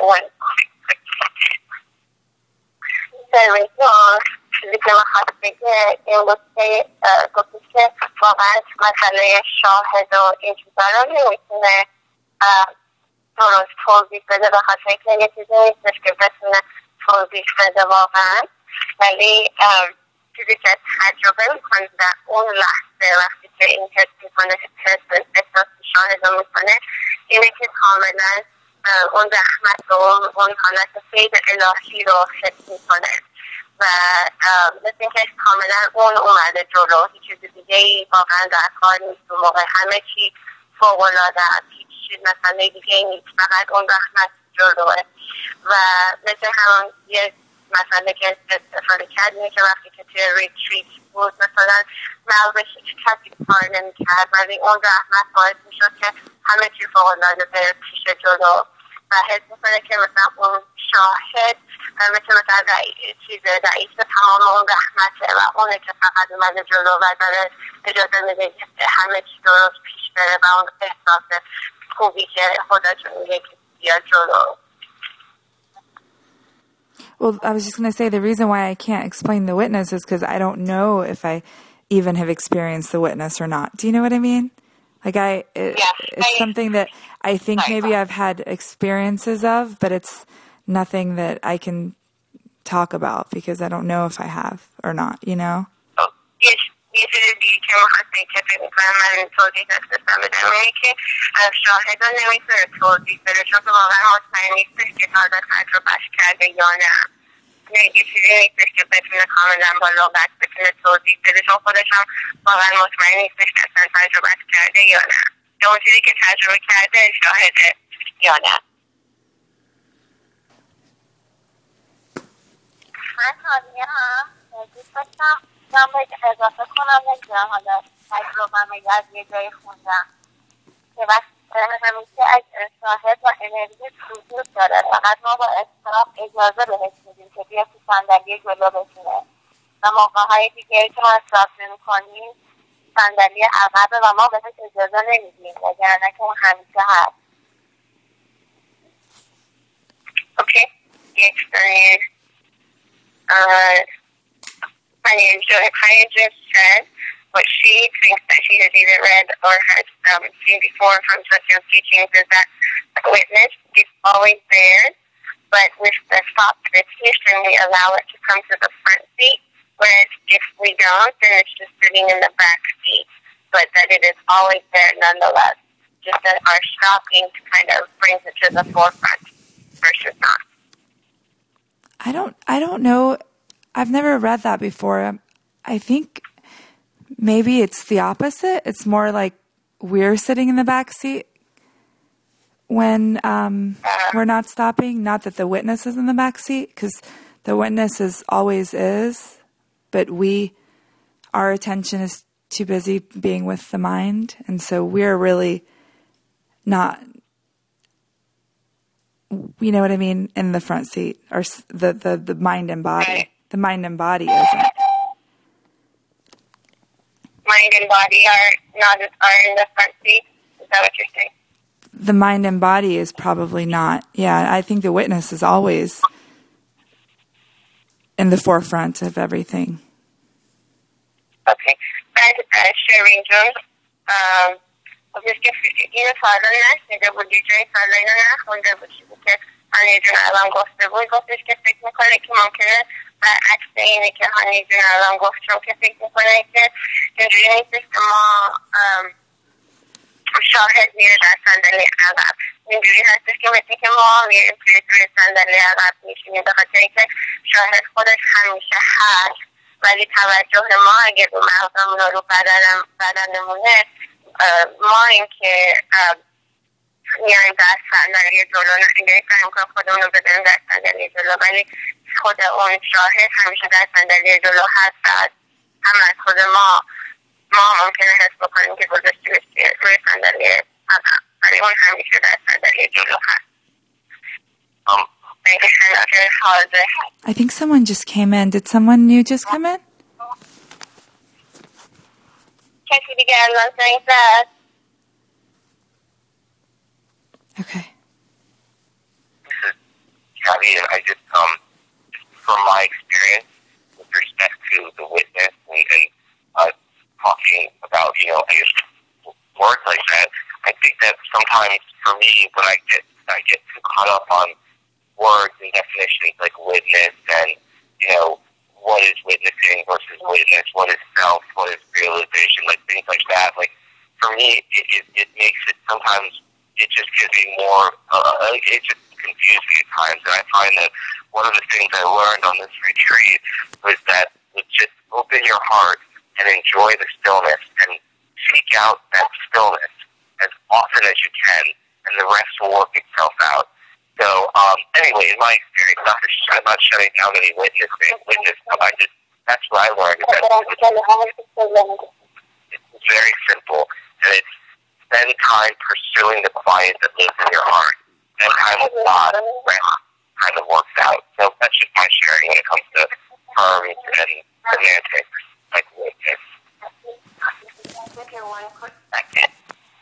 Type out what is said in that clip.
one چیزی که میخواست بگه این بود که گفتی که واقعا مسئله شاهد و این چیزا رو نمیتونه درست توضیح بده به خاطر اینکه یه چیزی نیستش که بتونه توضیح بده واقعا، ولی چیزی که تجربه میکنه در اون لحظه وقتی که این حس میکنه، احساس شاهد رو میکنه، اینه که کاملا اون رحمت و اون حالت سید الهی رو حس میکنه و مثل اینکه کاملا اون اومده جلو، هیچ چیز دیگه ای واقعا در کار نیست. اون موقع همه چی فوق العاده است، هیچ چیز مثلا دیگه نیست، فقط اون رحمت جلوه. و مثل همون یه مسئله که استفاده کردیم که وقتی که توی ریتریت بود مثلا مغزش هیچ کسی کار نمیکرد، ولی اون رحمت باعث میشد که همه چی فوق العاده بره پیش جلو و حس میکنه که مثلا اون شاهد مثلا چیز رئیس تمام اون رحمته و اونه که فقط اومده جلو و داره اجازه میده که همه چی درست پیش بره و اون احساس خوبی که خدا چون میگه که بیاد جلو. Well, I was just going to say the reason why I can't explain the witness is because I don't know if I even have experienced the witness or not. Do you know what I mean? Like it's something that I think maybe I've had experiences of, but it's nothing that I can talk about because I don't know if I have or not, you know? Yes. یه چیز دیگه که مخواستیم که فکر میکنم من توضیح دستستم بدم اینه که شاهد ها نمیتونه توضیح بده چون که واقعا مطمئن نیستش که تا تجربهش کرده یا نه. یه چیزی نیستش که بتونه کاملا با لغت بتونه توضیح بده چون خودش هم واقعا مطمئن نیستش که اصلا تجربهش کرده یا نه. یا اون چیزی که تجربه کرده شاهده یا نه. من حالیه هم دوست داشتم من باید اضافه کنم نمیدونم حالا تجربه من از یه جایی خوندم که وقتی همیشه از شاهد و انرژی وجود داره، فقط ما با اصطلاح اجازه بهش میدیم که بیا تو صندلی جلو بشینه و موقع‌های دیگه که ما اصراف نمی‌کنیم صندلی عقبه و ما بهش اجازه نمیدیم وگرنه که اون همیشه هست. Okay, the experience Kaya just said what she thinks that she has either read or has seen before from such teachings is that the witness is always there, but with the stop meditation we allow it to come to the front seat, whereas if we don't then it's just sitting in the back seat, but that it is always there nonetheless, just that our stopping kind of brings it to the forefront versus not. I don't know. I've never read that before. I think maybe it's the opposite. It's more like we're sitting in the back seat when we're not stopping. Not that the witness is in the back seat, because the witness always is, but our attention is too busy being with the mind, and so we're really not. You know what I mean? In the front seat, or the mind and body. Right. The mind and body isn't. Mind and body are in the front seat? Is that what you're saying? The mind and body is probably not. Yeah, I think the witness is always in the forefront of everything. Okay. بعد شیرین جون خودش که این سالا نشنیده بود، یه جایی سالا اینو نخونده بود که هانی جون الان گفته بود، گفتش که فکر میکنه که ممکنه برعکس اینه که هانی جون الان گفت، چون که فکر میکنه که اینجوری نیستش که ما شاهد میره در صندلی عقب، اینجوری هستش که مثل که ما میریم توی صندلی عقب میشینیم، به خاطر اینکه شاهد خودش همیشه هست، ولی توجه ما اگه رو مغزمون رو بدنمونه ما این که میایم در صندلی جلو نگه کنیم که خودمون رو بدنیم در صندلی جلو، ولی خود اون شاهد همیشه در صندلی جلو هست. هم از خود ما ممکنه حس بکنیم که گذاشتی روی صندلی عقب، ولی اون همیشه در صندلی جلو هست. I think someone just came in. Did someone new just come in? کسی دیگه الان زنگ زد. Okay. sometimes for me, when I get too caught up on words and definitions like witness and, what is witnessing versus witness, what is self, what is realization, like things like that. Like, for me, it makes it sometimes, it just gives me more, it just confuses me at times. And I find that one of the things I learned on this retreat was just open your heart and enjoy the stillness and seek out that stillness as often as you can, and the rest will work itself out. So, anyway, in my experience, I'm not shutting down any witness stuff. That's what I learned. It's very simple, and it's spend time pursuing the quiet that lives in your heart. Spend time with God, and the rest kind of works out. So that's just my sharing when it comes to terms and semantics, like witness. Okay, one quick